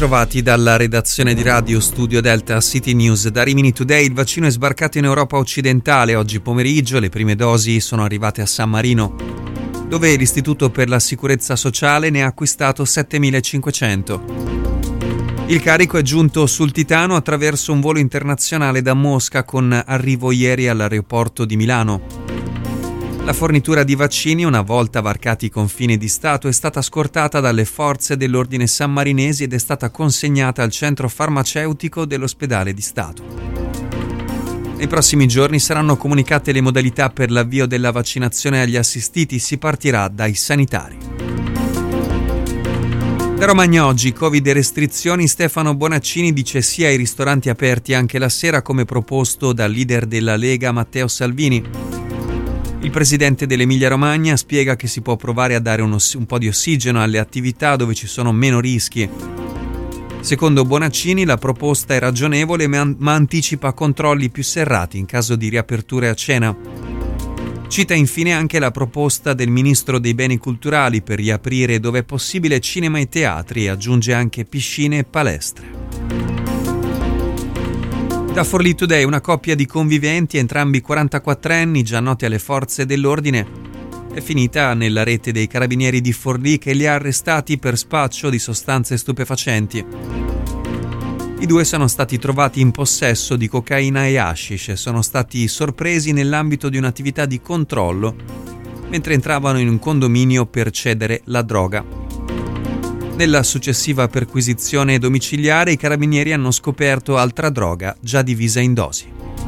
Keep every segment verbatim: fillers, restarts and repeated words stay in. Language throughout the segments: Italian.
ritrovati dalla redazione di Radio Studio Delta City News. Da Rimini Today il vaccino è sbarcato in Europa occidentale oggi pomeriggio. Le prime dosi sono arrivate a San Marino, dove l'Istituto per la Sicurezza Sociale ne ha acquistato settemilacinquecento. Il carico è giunto sul Titano attraverso un volo internazionale da Mosca con arrivo ieri all'aeroporto di Milano. La fornitura di vaccini, una volta varcati i confini di Stato, è stata scortata dalle forze dell'ordine sammarinesi ed è stata consegnata al centro farmaceutico dell'ospedale di Stato. Nei prossimi giorni saranno comunicate le modalità per l'avvio della vaccinazione agli assistiti. Si partirà dai sanitari. Da Romagna oggi, Covid e restrizioni. Stefano Bonaccini dice sì ai ristoranti aperti anche la sera, come proposto dal leader della Lega Matteo Salvini. Il presidente dell'Emilia-Romagna spiega che si può provare a dare uno, un po' di ossigeno alle attività dove ci sono meno rischi. Secondo Bonaccini la proposta è ragionevole ma, ma anticipa controlli più serrati in caso di riaperture a cena. Cita infine anche la proposta del ministro dei beni culturali per riaprire dove è possibile cinema e teatri e aggiunge anche piscine e palestre. Da Forlì Today, una coppia di conviventi, entrambi quarantaquattrenni, già noti alle forze dell'ordine, è finita nella rete dei carabinieri di Forlì che li ha arrestati per spaccio di sostanze stupefacenti. I due sono stati trovati in possesso di cocaina e hashish e sono stati sorpresi nell'ambito di un'attività di controllo mentre entravano in un condominio per cedere la droga. Nella successiva perquisizione domiciliare i carabinieri hanno scoperto altra droga già divisa in dosi.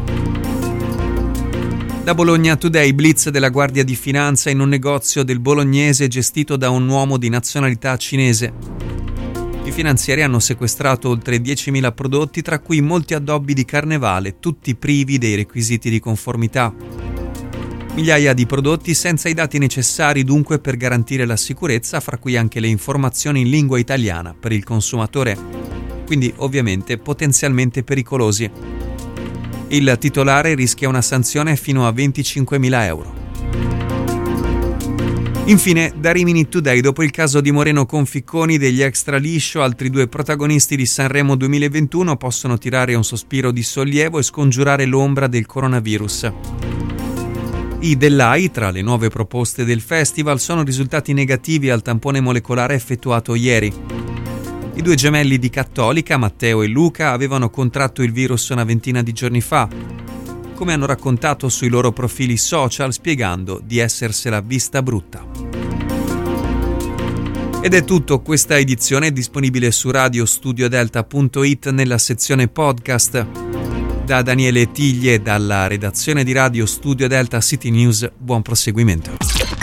Da Bologna Today, blitz della Guardia di Finanza in un negozio del Bolognese gestito da un uomo di nazionalità cinese. I finanzieri hanno sequestrato oltre diecimila prodotti, tra cui molti addobbi di carnevale, tutti privi dei requisiti di conformità. Migliaia di prodotti senza i dati necessari dunque per garantire la sicurezza, fra cui anche le informazioni in lingua italiana per il consumatore, quindi ovviamente potenzialmente pericolosi. Il titolare rischia una sanzione fino a venticinquemila euro. Infine, da Rimini Today, dopo il caso di Moreno Conficconi degli Extra Liscio, altri due protagonisti di Sanremo duemilaventuno possono tirare un sospiro di sollievo e scongiurare l'ombra del coronavirus. I Dell'A I, tra le nuove proposte del festival, sono risultati negativi al tampone molecolare effettuato ieri. I due gemelli di Cattolica, Matteo e Luca, avevano contratto il virus una ventina di giorni fa, come hanno raccontato sui loro profili social, spiegando di essersela vista brutta. Ed è tutto, questa edizione è disponibile su radio studio delta punto it nella sezione podcast. Da Daniele Tiglie, dalla redazione di Radio Studio Delta City News, buon proseguimento.